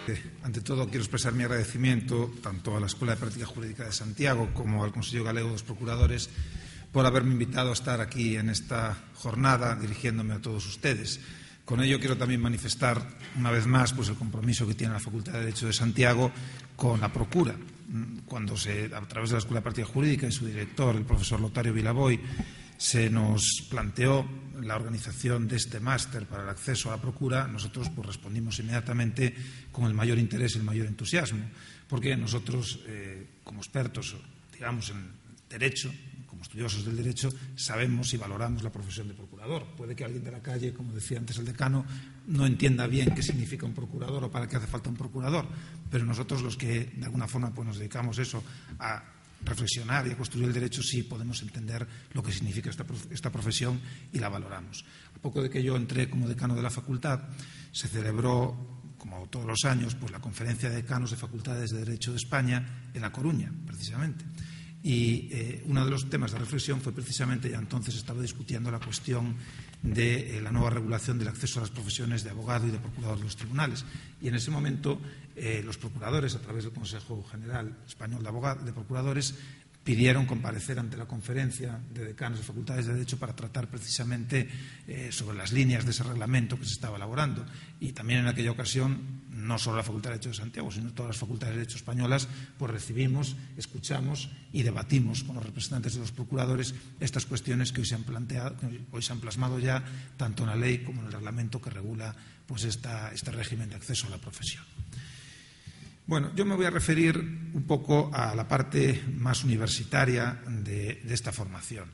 Ante todo, quiero expresar mi agradecimiento tanto a la Escuela de Práctica Jurídica de Santiago como al Consello Galego dos Procuradores por haberme invitado a estar aquí en esta jornada dirigiéndome a todos ustedes. Con ello quiero también manifestar una vez más el compromiso que tiene la Facultad de Derecho de Santiago con la Procura. Cuando a través de la Escuela de Práctica Jurídica y su director, el profesor Lotario Vilaboy, se nos planteó la organización de este máster para el acceso a la Procura, nosotros respondimos inmediatamente con el mayor interés y el mayor entusiasmo, porque nosotros, como expertos, digamos, en Derecho, como estudiosos del Derecho, sabemos y valoramos la profesión de procurador. Puede que alguien de la calle, como decía antes el decano, no entienda bien qué significa un procurador o para qué hace falta un procurador, pero nosotros los que de alguna forma nos dedicamos a reflexionar y a construir el derecho, sí podemos entender lo que significa esta profesión y la valoramos. A poco de que yo entré como decano de la facultad, se celebró, como todos los años, la Conferencia de Decanos de Facultades de Derecho de España en La Coruña, precisamente. Y uno de los temas de reflexión fue precisamente, ya entonces estaba discutiendo la cuestión de la nueva regulación del acceso a las profesiones de abogado y de procurador de los tribunales. Y en ese momento los procuradores, a través del Consejo General Español de Procuradores, pidieron comparecer ante la Conferencia de Decanos de Facultades de Derecho para tratar precisamente sobre las líneas de ese reglamento que se estaba elaborando. Y también en aquella ocasión, no solo la Facultad de Derecho de Santiago, sino todas las facultades de Derecho españolas, recibimos, escuchamos y debatimos con los representantes de los procuradores estas cuestiones que hoy se han planteado, que hoy se han plasmado ya tanto en la ley como en el reglamento que regula este régimen de acceso a la profesión. Bueno, yo me voy a referir un poco a la parte más universitaria de esta formación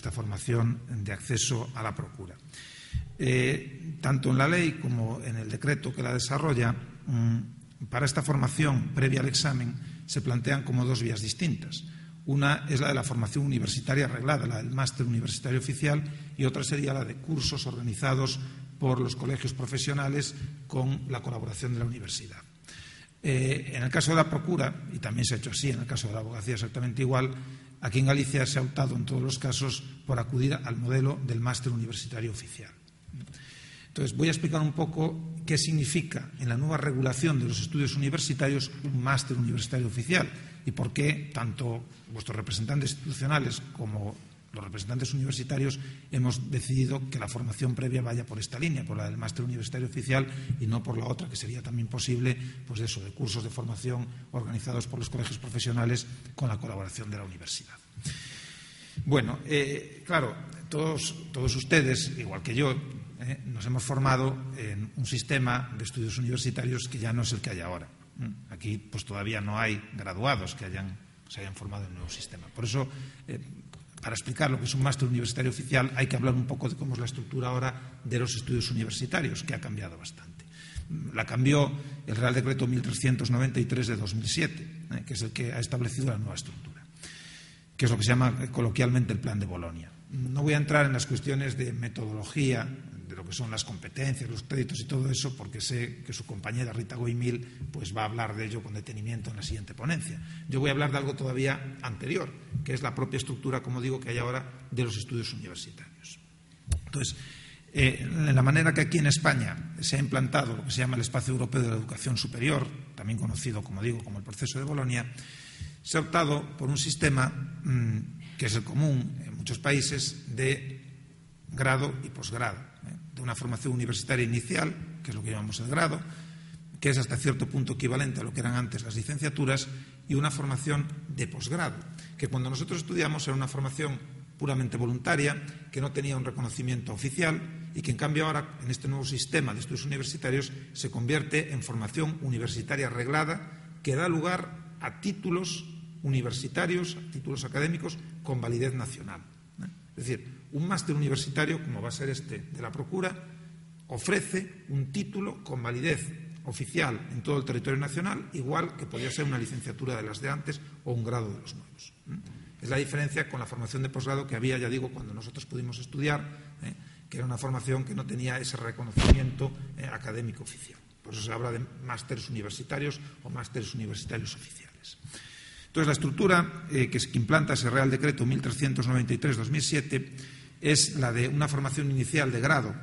de acceso a la procura. Tanto en la ley como en el decreto que la desarrolla, para esta formación previa al examen se plantean como dos vías distintas. Una es la de la formación universitaria reglada, la del máster universitario oficial, y otra sería la de cursos organizados por los colegios profesionales con la colaboración de la universidad. En el caso de la procura, y también se ha hecho así en el caso de la abogacía exactamente igual, aquí en Galicia se ha optado en todos los casos por acudir al modelo del máster universitario oficial. Entonces, voy a explicar un poco qué significa en la nueva regulación de los estudios universitarios un máster universitario oficial y por qué tanto vuestros representantes institucionales como los representantes universitarios hemos decidido que la formación previa vaya por esta línea, por la del máster universitario oficial y no por la otra, que sería también posible, de cursos de formación organizados por los colegios profesionales con la colaboración de la universidad. Bueno, claro, todos ustedes, igual que yo, nos hemos formado en un sistema de estudios universitarios que ya no es el que hay ahora. Aquí todavía no hay graduados que se hayan formado en el nuevo sistema. Por eso, para explicar lo que es un máster universitario oficial, hay que hablar un poco de cómo es la estructura ahora de los estudios universitarios, que ha cambiado bastante. La cambió el Real Decreto 1393 de 2007, que es el que ha establecido la nueva estructura, que es lo que se llama coloquialmente el Plan de Bolonia. No voy a entrar en las cuestiones de metodología, de lo que son las competencias, los créditos y todo eso, porque sé que su compañera Rita Goimil va a hablar de ello con detenimiento en la siguiente ponencia. Yo voy a hablar de algo todavía anterior, que es la propia estructura, como digo, que hay ahora de los estudios universitarios. Entonces, en la manera que aquí en España se ha implantado lo que se llama el Espacio Europeo de la Educación Superior, también conocido, como digo, como el proceso de Bolonia, se ha optado por un sistema que es el común en muchos países de grado y posgrado, de una formación universitaria inicial, que es lo que llamamos el grado, que es hasta cierto punto equivalente a lo que eran antes las licenciaturas, y una formación de posgrado, que cuando nosotros estudiamos era una formación puramente voluntaria, que no tenía un reconocimiento oficial y que en cambio ahora, en este nuevo sistema de estudios universitarios, se convierte en formación universitaria reglada que da lugar a títulos universitarios, a títulos académicos con validez nacional. Es decir, un máster universitario, como va a ser este de la Procura, ofrece un título con validez oficial en todo el territorio nacional, igual que podría ser una licenciatura de las de antes o un grado de los nuevos. Es la diferencia con la formación de posgrado que había, ya digo, cuando nosotros pudimos estudiar, que era una formación que no tenía ese reconocimiento académico oficial. Por eso se habla de másteres universitarios o másteres universitarios oficiales. Entonces, la estructura que implanta ese Real Decreto 1393-2007 es la de una formación inicial de grado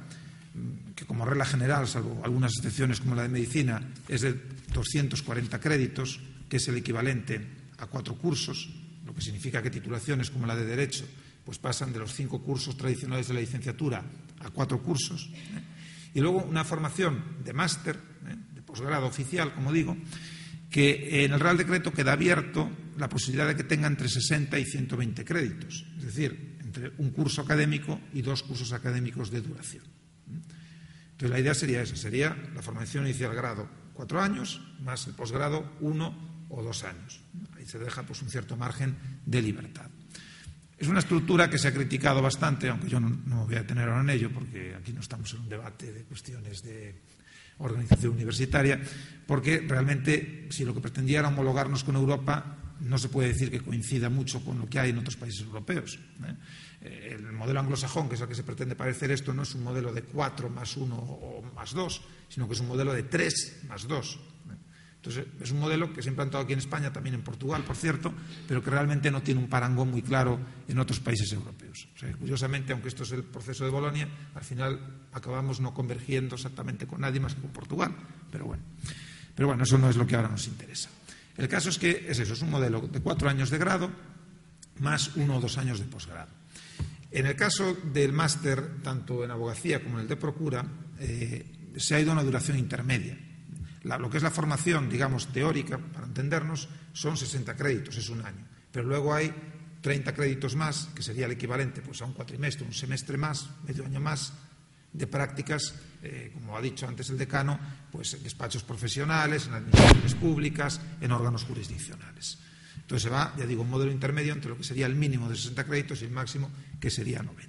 que como regla general, salvo algunas excepciones como la de medicina, es de 240 créditos, que es el equivalente a 4 cursos, lo que significa que titulaciones como la de Derecho pues pasan de los 5 cursos tradicionales de la licenciatura a 4 cursos. Y luego una formación de máster, de posgrado oficial, como digo, que en el Real Decreto queda abierto la posibilidad de que tenga entre 60 y 120 créditos, es decir, entre un curso académico y 2 cursos académicos de duración. Entonces la idea sería esa, sería la formación inicial grado 4 años, más el posgrado 1 o 2 años. Ahí se deja pues un cierto margen de libertad. Es una estructura que se ha criticado bastante, aunque yo no voy a detener ahora en ello, porque aquí no estamos en un debate de cuestiones de organización universitaria, porque realmente si lo que pretendía era homologarnos con Europa, no se puede decir que coincida mucho con lo que hay en otros países europeos. El modelo anglosajón, que es el que se pretende parecer esto, no es un modelo de 4 más 1 o más 2, sino que es un modelo de 3 más 2. Entonces, es un modelo que se ha implantado aquí en España, también en Portugal, por cierto, pero que realmente no tiene un parangón muy claro en otros países europeos. O sea, curiosamente, aunque esto es el proceso de Bolonia, al final acabamos no convergiendo exactamente con nadie más que con Portugal. Pero bueno, eso no es lo que ahora nos interesa. El caso es que es eso, es un modelo de 4 años de grado más 1 o 2 años de posgrado. En el caso del máster, tanto en abogacía como en el de procura, se ha ido a una duración intermedia. Lo que es la formación, digamos, teórica, para entendernos, son 60 créditos, es un año. Pero luego hay 30 créditos más, que sería el equivalente pues, a un cuatrimestre, un semestre más, medio año más, de prácticas, como ha dicho antes el decano, pues en despachos profesionales, en administraciones públicas, en órganos jurisdiccionales. Entonces se va, ya digo, un modelo intermedio entre lo que sería el mínimo de 60 créditos y el máximo, que sería 90.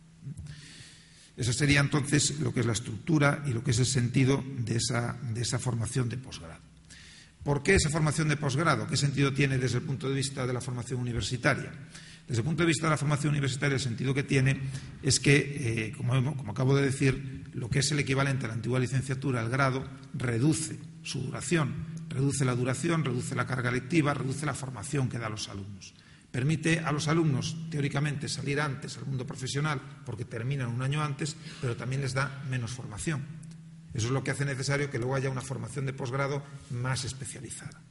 Esa sería entonces lo que es la estructura y lo que es el sentido de esa formación de posgrado. ¿Por qué esa formación de posgrado? ¿Qué sentido tiene desde el punto de vista de la formación universitaria? Desde el punto de vista de la formación universitaria, el sentido que tiene es que, como acabo de decir, lo que es el equivalente a la antigua licenciatura, el grado, reduce su duración, reduce la duración, reduce la carga lectiva, reduce la formación que da a los alumnos. Permite a los alumnos, teóricamente, salir antes al mundo profesional porque terminan un año antes, pero también les da menos formación. Eso es lo que hace necesario que luego haya una formación de posgrado más especializada.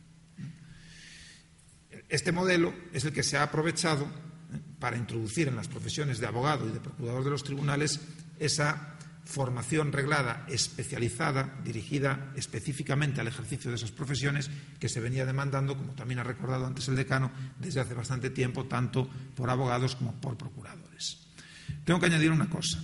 Este modelo es el que se ha aprovechado para introducir en las profesiones de abogado y de procurador de los tribunales esa formación reglada, especializada, dirigida específicamente al ejercicio de esas profesiones que se venía demandando, como también ha recordado antes el decano, desde hace bastante tiempo, tanto por abogados como por procuradores. Tengo que añadir una cosa.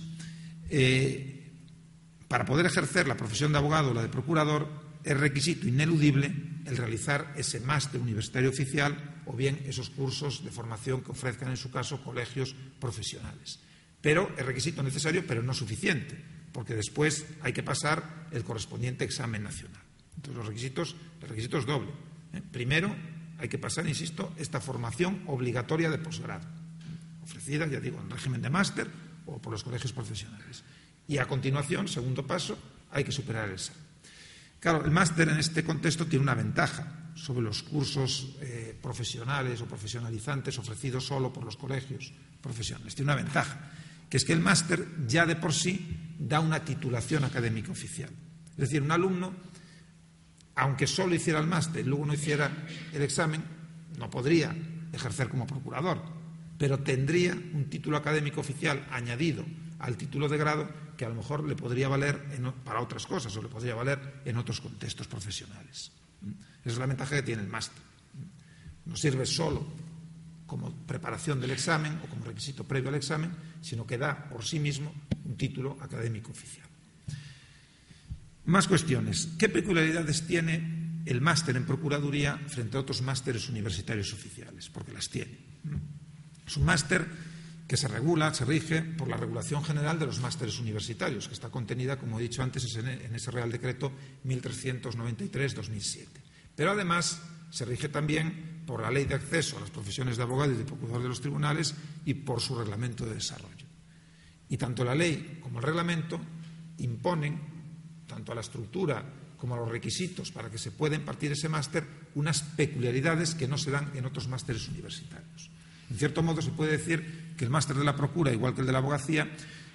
Para poder ejercer la profesión de abogado o la de procurador, es requisito ineludible el realizar ese máster universitario oficial o bien esos cursos de formación que ofrezcan, en su caso, colegios profesionales. Pero es requisito necesario, pero no suficiente, porque después hay que pasar el correspondiente examen nacional. Entonces, el requisito es doble. Primero, hay que pasar, insisto, esta formación obligatoria de posgrado, ofrecida, ya digo, en régimen de máster o por los colegios profesionales. Y a continuación, segundo paso, hay que superar el examen. Claro, el máster en este contexto tiene una ventaja sobre los cursos profesionales o profesionalizantes ofrecidos solo por los colegios profesionales. Tiene una ventaja, que es que el máster ya de por sí da una titulación académica oficial. Es decir, un alumno, aunque solo hiciera el máster y luego no hiciera el examen, no podría ejercer como procurador, pero tendría un título académico oficial añadido al título de grado que a lo mejor le podría valer para otras cosas o le podría valer en otros contextos profesionales. Esa es la ventaja que tiene el máster. No sirve solo como preparación del examen o como requisito previo al examen, sino que da por sí mismo un título académico oficial. Más cuestiones. ¿Qué peculiaridades tiene el máster en Procuraduría frente a otros másteres universitarios oficiales? Porque las tiene. Es un máster que se rige por la regulación general de los másteres universitarios, que está contenida, como he dicho antes, en ese Real Decreto 1393/2007. Pero además se rige también por la Ley de Acceso a las Profesiones de Abogado y de Procurador de los Tribunales y por su reglamento de desarrollo. Y tanto la ley como el reglamento imponen, tanto a la estructura como a los requisitos para que se pueda impartir ese máster, unas peculiaridades que no se dan en otros másteres universitarios. En cierto modo se puede decir que el máster de la Procura, igual que el de la abogacía,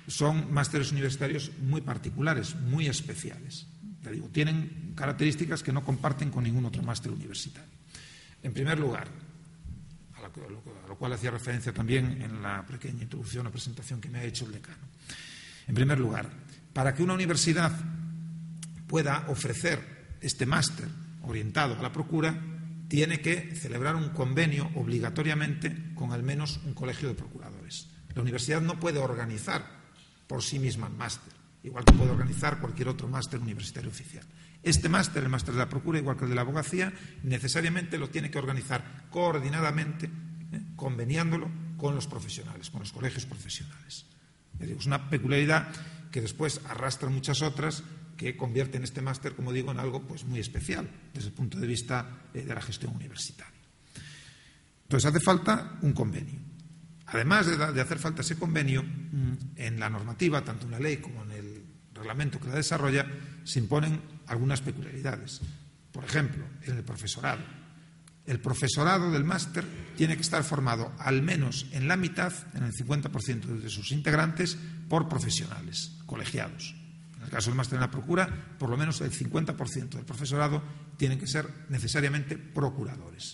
son másteres universitarios muy particulares, muy especiales. Ya digo, tienen características que no comparten con ningún otro máster universitario. En primer lugar, a lo cual hacía referencia también en la pequeña introducción o presentación que me ha hecho el decano. En primer lugar, para que una universidad pueda ofrecer este máster orientado a la procura, tiene que celebrar un convenio obligatoriamente con al menos un colegio de procuradores. La universidad no puede organizar por sí misma el máster, igual que puede organizar cualquier otro máster universitario oficial. Este máster, el máster de la procura, igual que el de la abogacía, necesariamente lo tiene que organizar coordinadamente, conveniándolo con los profesionales, con los colegios profesionales. Es una peculiaridad que después arrastra muchas otras que convierten este máster, como digo, en algo pues muy especial desde el punto de vista de la gestión universitaria. Entonces hace falta un convenio. Además de hacer falta ese convenio, en la normativa, tanto en la ley como en el reglamento que la desarrolla, se imponen algunas peculiaridades. Por ejemplo, en el profesorado. El profesorado del máster tiene que estar formado al menos en la mitad, en el 50% de sus integrantes, por profesionales, colegiados. En el caso del máster en la procura, por lo menos el 50% del profesorado tienen que ser necesariamente procuradores.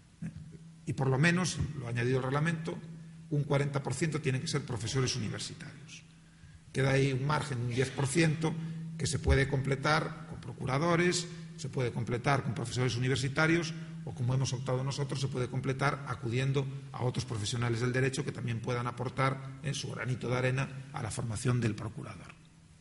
Y por lo menos, lo ha añadido el reglamento, un 40% tienen que ser profesores universitarios. Queda ahí un margen, un 10%, que se puede completar con procuradores, se puede completar con profesores universitarios o, como hemos optado nosotros, se puede completar acudiendo a otros profesionales del derecho que también puedan aportar en su granito de arena a la formación del procurador.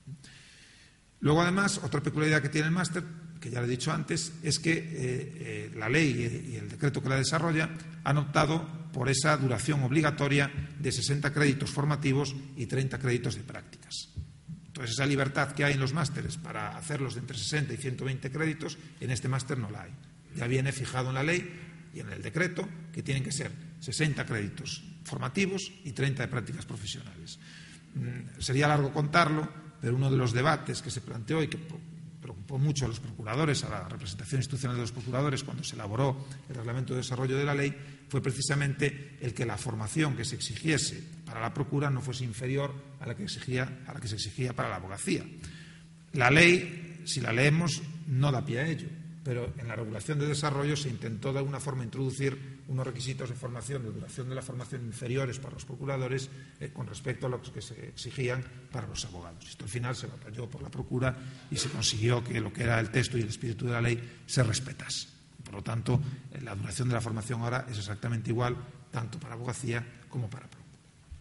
Luego, además, otra peculiaridad que tiene el máster, que ya le he dicho antes, es que la ley y el decreto que la desarrolla han optado por esa duración obligatoria de 60 créditos formativos y 30 créditos de prácticas. Entonces, esa libertad que hay en los másteres para hacerlos de entre 60 y 120 créditos, en este máster no la hay. Ya viene fijado en la ley y en el decreto que tienen que ser 60 créditos formativos y 30 de prácticas profesionales. Sería largo contarlo, pero uno de los debates que se planteó y que preocupó mucho a los procuradores, a la representación institucional de los procuradores, cuando se elaboró el reglamento de desarrollo de la ley, fue precisamente el que la formación que se exigiese para la procura no fuese inferior a la que se exigía para la abogacía. La ley, si la leemos, no da pie a ello, pero en la regulación de desarrollo se intentó de alguna forma introducir unos requisitos de formación, de duración de la formación inferiores para los procuradores con respecto a los que se exigían para los abogados. Esto al final se batalló por la procura y se consiguió que lo que era el texto y el espíritu de la ley se respetase. Por lo tanto, la duración de la formación ahora es exactamente igual, tanto para abogacía como para procura.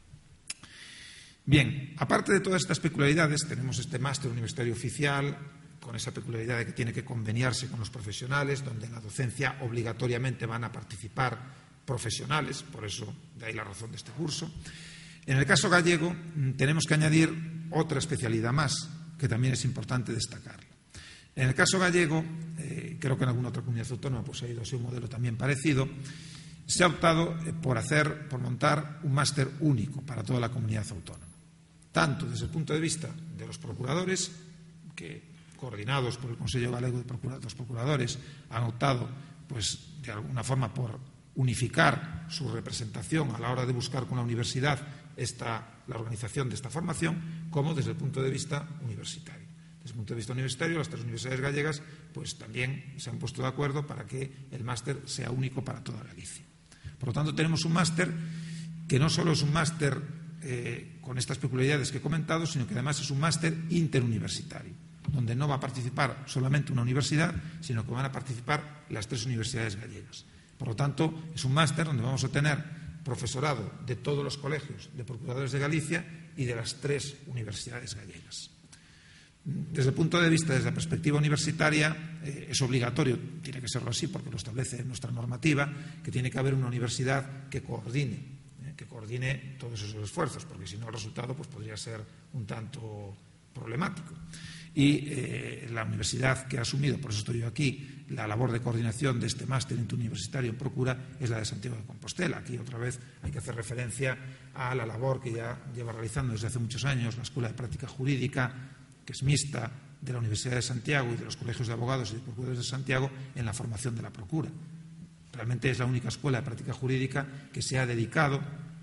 Bien, aparte de todas estas peculiaridades, tenemos este máster universitario oficial, con esa peculiaridad de que tiene que conveniarse con los profesionales, donde en la docencia obligatoriamente van a participar profesionales, por eso de ahí la razón de este curso. En el caso gallego tenemos que añadir otra especialidad más, que también es importante destacar. En el caso gallego, creo que en alguna otra comunidad autónoma pues ha ido así un modelo también parecido, se ha optado por montar un máster único para toda la comunidad autónoma, tanto desde el punto de vista de los procuradores, que coordinados por el Consejo Galego de los Procuradores, han optado, pues, de alguna forma por unificar su representación a la hora de buscar con la universidad la organización de esta formación, como desde el punto de vista universitario. Desde el punto de vista universitario, las tres universidades gallegas pues también se han puesto de acuerdo para que el máster sea único para toda Galicia. Por lo tanto, tenemos un máster que no solo es un máster con estas peculiaridades que he comentado, sino que además es un máster interuniversitario, donde no va a participar solamente una universidad, sino que van a participar las tres universidades gallegas. Por lo tanto, es un máster donde vamos a tener profesorado de todos los colegios de procuradores de Galicia y de las tres universidades gallegas. Desde el punto de vista, desde la perspectiva universitaria, es obligatorio, tiene que serlo así porque lo establece nuestra normativa, que tiene que haber una universidad que coordine todos esos esfuerzos, porque si no el resultado pues podría ser un tanto problemático. Y la universidad que ha asumido, por eso estoy yo aquí, la labor de coordinación de este máster interuniversitario en procura es la de Santiago de Compostela. Aquí otra vez hay que hacer referencia a la labor que ya lleva realizando desde hace muchos años la Escuela de Práctica Jurídica, que es mixta, de la Universidad de Santiago y de los colegios de abogados y de procuradores de Santiago en la formación de la procura. Realmente es la única escuela de práctica jurídica que se ha dedicado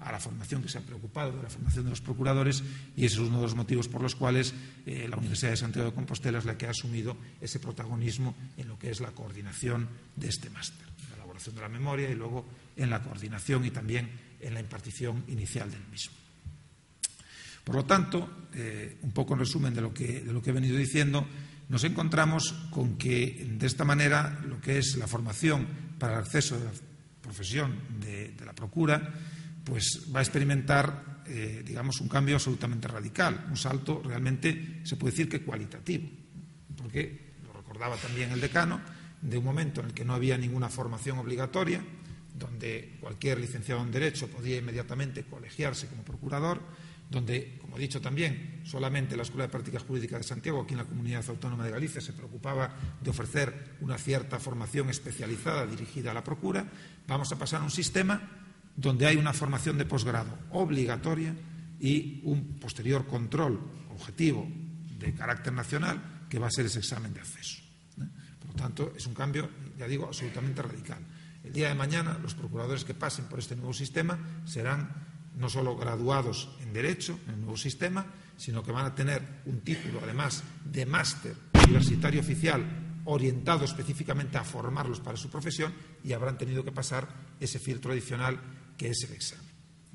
a la formación, que se ha preocupado de la formación de los procuradores, y ese es uno de los motivos por los cuales la Universidad de Santiago de Compostela es la que ha asumido ese protagonismo en lo que es la coordinación de este máster, en la elaboración de la memoria y luego en la coordinación y también en la impartición inicial del mismo. Por lo tanto, un poco en resumen de lo que he venido diciendo, nos encontramos con que de esta manera lo que es la formación para el acceso de la profesión de la procura pues va a experimentar digamos un cambio absolutamente radical, un salto realmente se puede decir que cualitativo, porque lo recordaba también el decano, de un momento en el que no había ninguna formación obligatoria, donde cualquier licenciado en Derecho podía inmediatamente colegiarse como procurador, donde, como he dicho también, solamente la Escuela de Práctica Jurídica de Santiago, aquí en la Comunidad Autónoma de Galicia, se preocupaba de ofrecer una cierta formación especializada dirigida a la procura. Vamos a pasar a un sistema donde hay una formación de posgrado obligatoria y un posterior control objetivo de carácter nacional que va a ser ese examen de acceso. Por lo tanto, es un cambio, ya digo, absolutamente radical. El día de mañana, los procuradores que pasen por este nuevo sistema serán no solo graduados en Derecho, en el nuevo sistema, sino que van a tener un título, además, de máster universitario oficial orientado específicamente a formarlos para su profesión y habrán tenido que pasar ese filtro adicional que es el examen.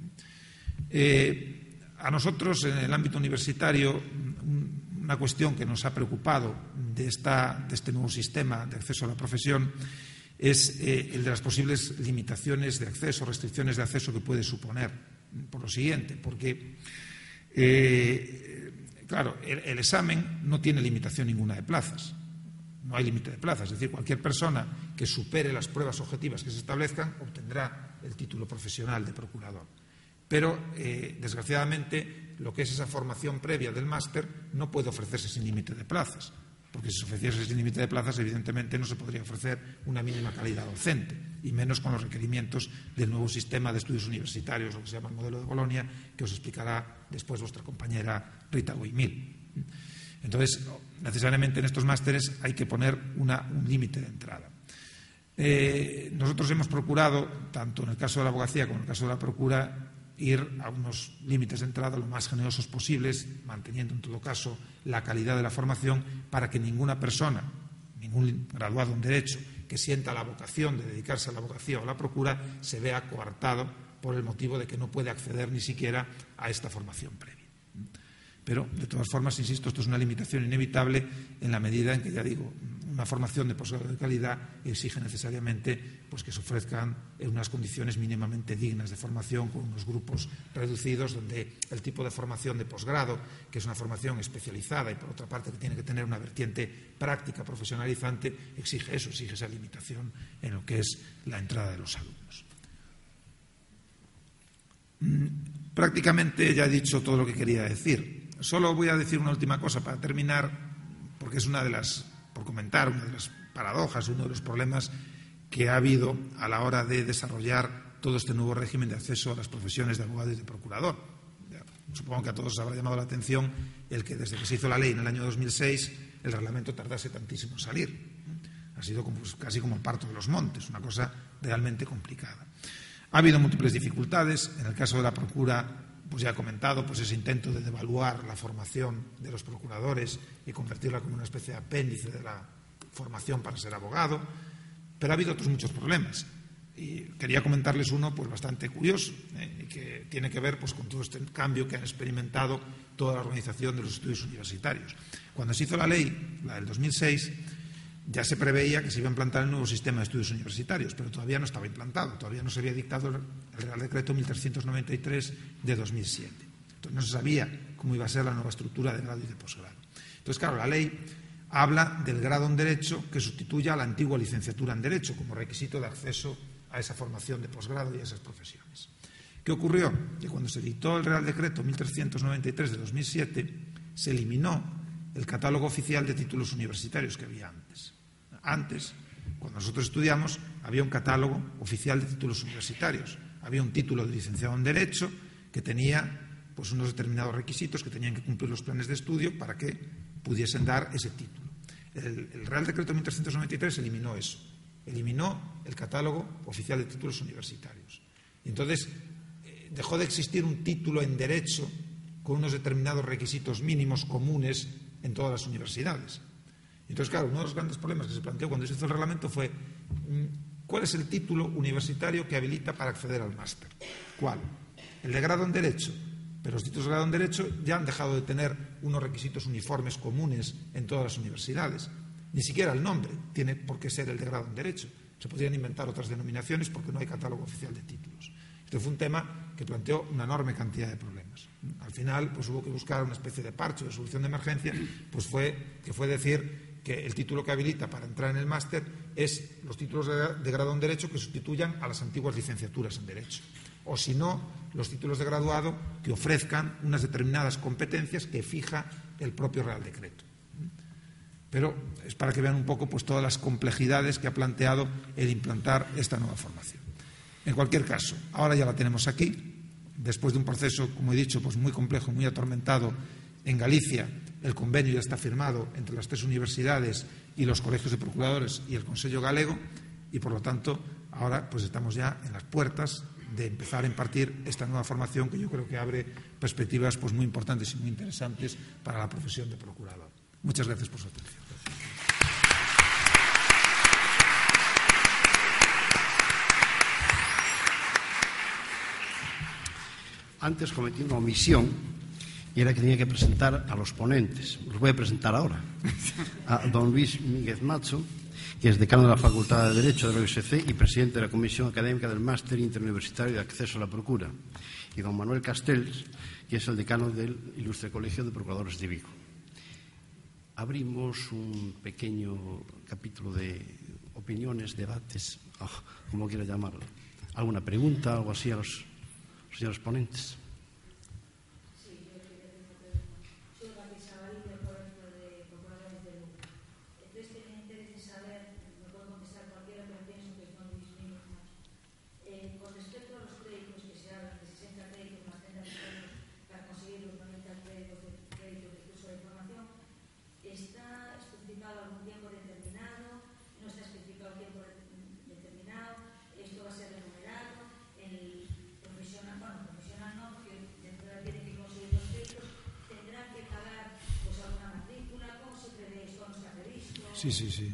A nosotros, en el ámbito universitario, una cuestión que nos ha preocupado de este nuevo sistema de acceso a la profesión es el de las posibles limitaciones de acceso, restricciones de acceso que puede suponer. Por lo siguiente, porque, claro, el examen no tiene limitación ninguna de plazas, no hay límite de plazas, es decir, cualquier persona que supere las pruebas objetivas que se establezcan obtendrá el título profesional de procurador. Pero, desgraciadamente, lo que es esa formación previa del máster no puede ofrecerse sin límite de plazas, porque si se ofreciese sin límite de plazas, evidentemente no se podría ofrecer una mínima calidad docente, y menos con los requerimientos del nuevo sistema de estudios universitarios, lo que se llama el modelo de Bolonia, que os explicará después vuestra compañera Rita Güimil. Entonces, necesariamente en estos másteres hay que poner un límite de entrada. Nosotros hemos procurado, tanto en el caso de la abogacía como en el caso de la procura, ir a unos límites de entrada lo más generosos posibles, manteniendo en todo caso la calidad de la formación para que ninguna persona, ningún graduado en Derecho que sienta la vocación de dedicarse a la abogacía o a la procura se vea coartado por el motivo de que no puede acceder ni siquiera a esta formación previa. Pero, de todas formas, insisto, esto es una limitación inevitable en la medida en que, ya digo, una formación de posgrado de calidad exige necesariamente pues, que se ofrezcan en unas condiciones mínimamente dignas de formación, con unos grupos reducidos, donde el tipo de formación de posgrado, que es una formación especializada y, por otra parte, que tiene que tener una vertiente práctica profesionalizante, exige eso, exige esa limitación en lo que es la entrada de los alumnos. Prácticamente ya he dicho todo lo que quería decir. Solo voy a decir una última cosa para terminar, porque es por comentar una de las paradojas, uno de los problemas que ha habido a la hora de desarrollar todo este nuevo régimen de acceso a las profesiones de abogado y de procurador. Supongo que a todos os habrá llamado la atención el que desde que se hizo la ley en el año 2006 el reglamento tardase tantísimo en salir. Ha sido casi como el parto de los montes, una cosa realmente complicada. Ha habido múltiples dificultades. En el caso de la procura, pues ya he comentado ese intento de devaluar la formación de los procuradores y convertirla como una especie de apéndice de la formación para ser abogado, pero ha habido otros muchos problemas. Y quería comentarles uno bastante curioso, y que tiene que ver con todo este cambio que han experimentado toda la organización de los estudios universitarios. Cuando se hizo la ley, la del 2006, ya se preveía que se iba a implantar el nuevo sistema de estudios universitarios, pero todavía no estaba implantado, todavía no se había dictado el Real Decreto 1393 de 2007. Entonces no se sabía cómo iba a ser la nueva estructura de grado y de posgrado. Entonces, claro, la ley habla del grado en Derecho que sustituya a la antigua licenciatura en Derecho como requisito de acceso a esa formación de posgrado y a esas profesiones. ¿Qué ocurrió? Que cuando se dictó el Real Decreto 1393 de 2007, se eliminó el catálogo oficial de títulos universitarios que había antes. Antes, cuando nosotros estudiamos, había un catálogo oficial de títulos universitarios. Había un título de licenciado en Derecho que tenía unos determinados requisitos que tenían que cumplir los planes de estudio para que pudiesen dar ese título. El Real Decreto 1393 eliminó eso. Eliminó el catálogo oficial de títulos universitarios. Y entonces, dejó de existir un título en Derecho con unos determinados requisitos mínimos comunes en todas las universidades. Entonces, claro, uno de los grandes problemas que se planteó cuando se hizo el reglamento fue ¿cuál es el título universitario que habilita para acceder al máster? ¿Cuál? El de grado en Derecho. Pero los títulos de grado en Derecho ya han dejado de tener unos requisitos uniformes comunes en todas las universidades. Ni siquiera el nombre tiene por qué ser el de grado en Derecho. Se podrían inventar otras denominaciones porque no hay catálogo oficial de títulos. Este fue un tema que planteó una enorme cantidad de problemas. Al final, pues hubo que buscar una especie de parche de solución de emergencia, pues fue decir que el título que habilita para entrar en el máster es los títulos de grado en Derecho que sustituyan a las antiguas licenciaturas en Derecho. O si no, los títulos de graduado que ofrezcan unas determinadas competencias que fija el propio Real Decreto. Pero es para que vean un poco pues, todas las complejidades que ha planteado el implantar esta nueva formación. En cualquier caso, ahora ya la tenemos aquí, después de un proceso, como he dicho, pues muy complejo, muy atormentado en Galicia. El convenio ya está firmado entre las 3 universidades y los colegios de procuradores y el Consello Galego y, por lo tanto, ahora pues estamos ya en las puertas de empezar a impartir esta nueva formación que yo creo que abre perspectivas pues, muy importantes y muy interesantes para la profesión de procurador. Muchas gracias por su atención. Antes cometí una omisión y era que tenía que presentar a los ponentes. Los voy a presentar ahora. A don Luis Míguez Macho, que es decano de la Facultad de Derecho de la USC y presidente de la Comisión Académica del Máster Interuniversitario de Acceso a la Procura, y don Manuel Castells, que es el decano del Ilustre Colegio de Procuradores de Vigo. Abrimos un pequeño capítulo de opiniones, debates, como quiera llamarlo. ¿Alguna pregunta, algo así a los señores ponentes? Sí.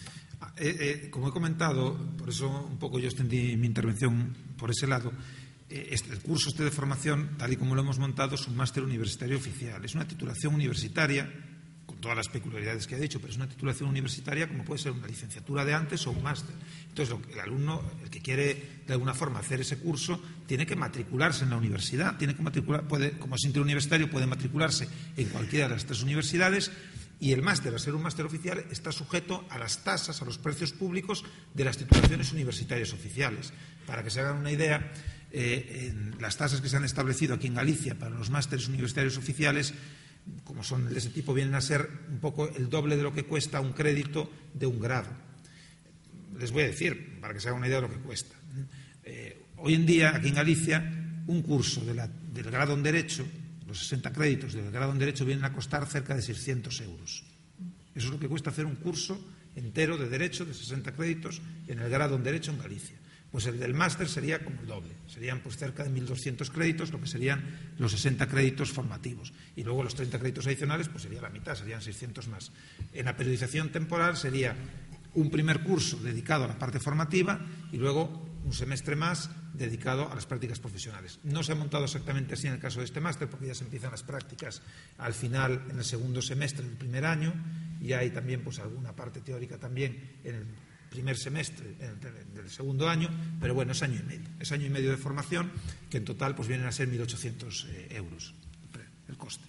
Como he comentado, por eso un poco yo extendí mi intervención por ese lado, el curso de formación, tal y como lo hemos montado, es un máster universitario oficial. Es una titulación universitaria, con todas las peculiaridades que he dicho, pero es una titulación universitaria como puede ser una licenciatura de antes o un máster. Entonces, el alumno, el que quiere de alguna forma hacer ese curso, tiene que matricularse en la universidad, como es interuniversitario, puede matricularse en cualquiera de las 3 universidades. Y el máster, al ser un máster oficial, está sujeto a las tasas, a los precios públicos de las titulaciones universitarias oficiales. Para que se hagan una idea, las tasas que se han establecido aquí en Galicia para los másteres universitarios oficiales, como son de ese tipo, vienen a ser un poco el doble de lo que cuesta un crédito de un grado. Les voy a decir, para que se hagan una idea de lo que cuesta. Hoy en día, aquí en Galicia, un curso del grado en Derecho, los 60 créditos del grado en Derecho vienen a costar cerca de 600 euros. Eso es lo que cuesta hacer un curso entero de Derecho de 60 créditos en el grado en Derecho en Galicia. Pues el del máster sería como el doble. Serían pues cerca de 1.200 créditos, lo que serían los 60 créditos formativos. Y luego los 30 créditos adicionales, pues sería la mitad, serían 600 más. En la periodización temporal sería un primer curso dedicado a la parte formativa y luego un semestre más dedicado a las prácticas profesionales. No se ha montado exactamente así en el caso de este máster, porque ya se empiezan las prácticas al final, en el segundo semestre del primer año, y hay también pues alguna parte teórica también en el primer semestre del segundo año, pero bueno, es año y medio. Es año y medio de formación, que en total pues vienen a ser 1.800 euros el coste.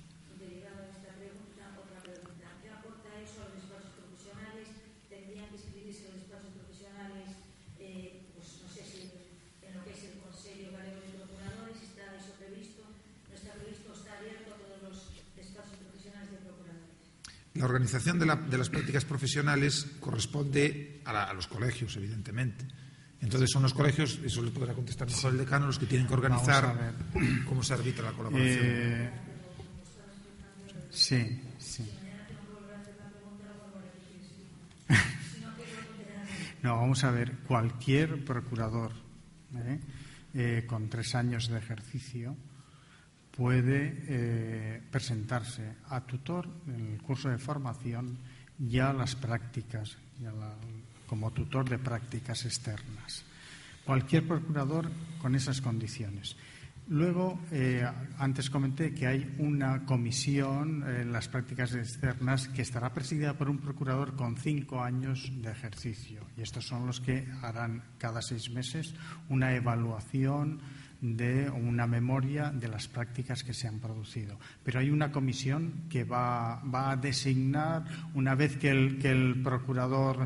La organización de las prácticas profesionales corresponde a los colegios, evidentemente. Entonces son los colegios, eso le podrá contestar mejor el decano, los que tienen que organizar cómo se arbitra la colaboración. Sí. No, vamos a ver, cualquier procurador con 3 años de ejercicio puede presentarse a tutor en el curso de formación y a las prácticas, como tutor de prácticas externas. Cualquier procurador con esas condiciones. Luego, antes comenté que hay una comisión en las prácticas externas que estará presidida por un procurador con 5 años de ejercicio. Y estos son los que harán cada 6 meses una evaluación de una memoria de las prácticas que se han producido. Pero hay una comisión que va a designar, una vez que el procurador...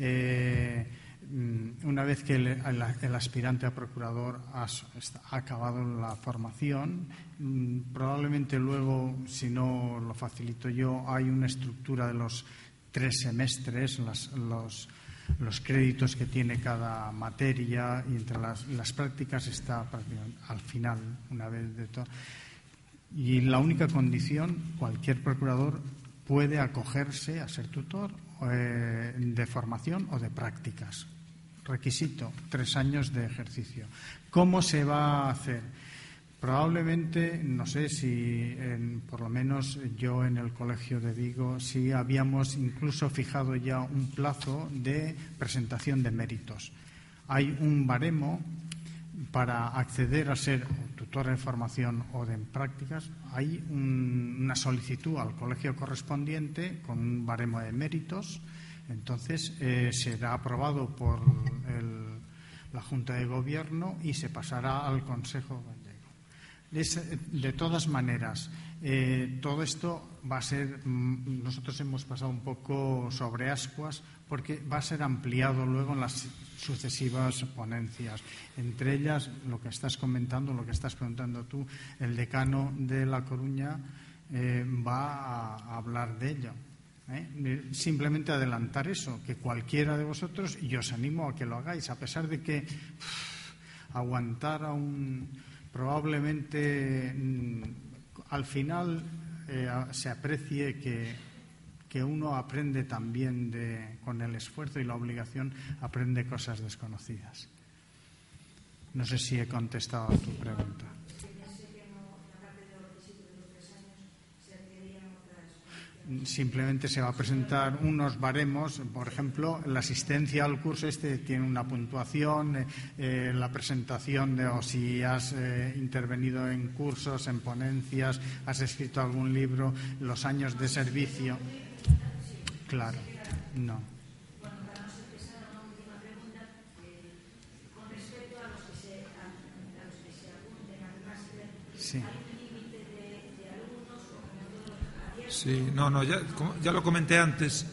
una vez que el aspirante a procurador ha acabado la formación, probablemente luego, si no lo facilito yo, hay una estructura de los 3 semestres, los créditos que tiene cada materia, y entre las prácticas está prácticamente al final, una vez de todo. Y la única condición, cualquier procurador puede acogerse a ser tutor de formación o de prácticas. Requisito, 3 años de ejercicio. ¿Cómo se va a hacer? Probablemente, no sé si, por lo menos yo en el Colegio de Vigo, sí habíamos incluso fijado ya un plazo de presentación de méritos. Hay un baremo para acceder a ser tutor de formación o de prácticas. Hay una solicitud al colegio correspondiente con un baremo de méritos. Entonces será aprobado por la Junta de Gobierno y se pasará al Consejo Gallego. De todas maneras, todo esto va a ser, nosotros hemos pasado un poco sobre ascuas, porque va a ser ampliado luego en las sucesivas ponencias. Entre ellas, lo que estás comentando, lo que estás preguntando tú, el decano de La Coruña va a hablar de ello. Simplemente adelantar eso, que cualquiera de vosotros, y os animo a que lo hagáis, a pesar de que aguantar probablemente al final se aprecie que uno aprende también con el esfuerzo y la obligación, aprende cosas desconocidas. No sé si he contestado a tu pregunta. Simplemente se va a presentar unos baremos, por ejemplo, la asistencia al curso tiene una puntuación, la presentación o si has intervenido en cursos, en ponencias, has escrito algún libro, los años de servicio. Claro, no. Bueno, para no ser pesada, una última pregunta. Con respecto a los que se apunten al máster, sí. ¿hay un límite de alumnos o como todo abierto? Sí, no, ya lo comenté antes.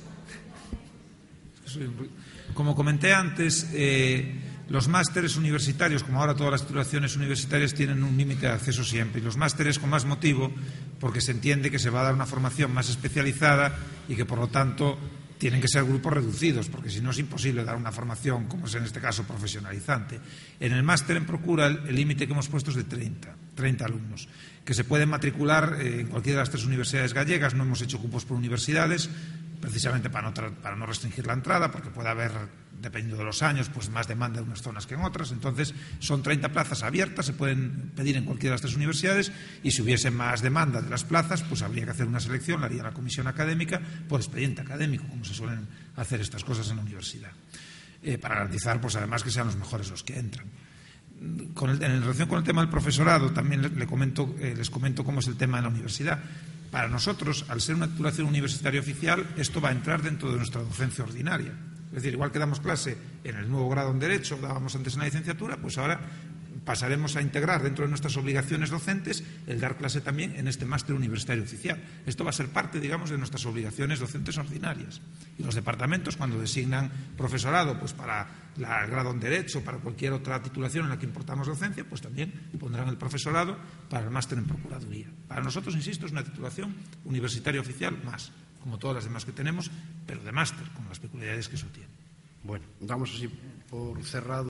Como comenté antes, los másteres universitarios, como ahora todas las titulaciones universitarias, tienen un límite de acceso siempre. Y los másteres con más motivo, porque se entiende que se va a dar una formación más especializada y que, por lo tanto, tienen que ser grupos reducidos, porque si no es imposible dar una formación, como es en este caso, profesionalizante. En el máster en Procura, el límite que hemos puesto es de 30 alumnos, que se pueden matricular en cualquiera de las 3 universidades gallegas. No hemos hecho cupos por universidades, precisamente para no restringir la entrada, porque puede haber, dependiendo de los años, pues más demanda en unas zonas que en otras. Entonces, son 30 plazas abiertas, se pueden pedir en cualquiera de las 3 universidades, y si hubiese más demanda de las plazas, pues habría que hacer una selección, la haría la comisión académica por expediente académico, como se suelen hacer estas cosas en la universidad, para garantizar, pues además, que sean los mejores los que entran. En relación con el tema del profesorado, también les comento cómo es el tema en la universidad. Para nosotros, al ser una titulación universitaria oficial, esto va a entrar dentro de nuestra docencia ordinaria. Es decir, igual que damos clase en el nuevo grado en Derecho, dábamos antes en la licenciatura, pues ahora pasaremos a integrar dentro de nuestras obligaciones docentes el dar clase también en este máster universitario oficial. Esto va a ser parte, digamos, de nuestras obligaciones docentes ordinarias. Y los departamentos, cuando designan profesorado, pues para el grado en Derecho, para cualquier otra titulación en la que importamos docencia, pues también pondrán el profesorado para el máster en Procuraduría. Para nosotros, insisto, es una titulación universitaria oficial más, como todas las demás que tenemos, pero de máster, con las peculiaridades que eso tiene. Bueno, damos así por cerrado.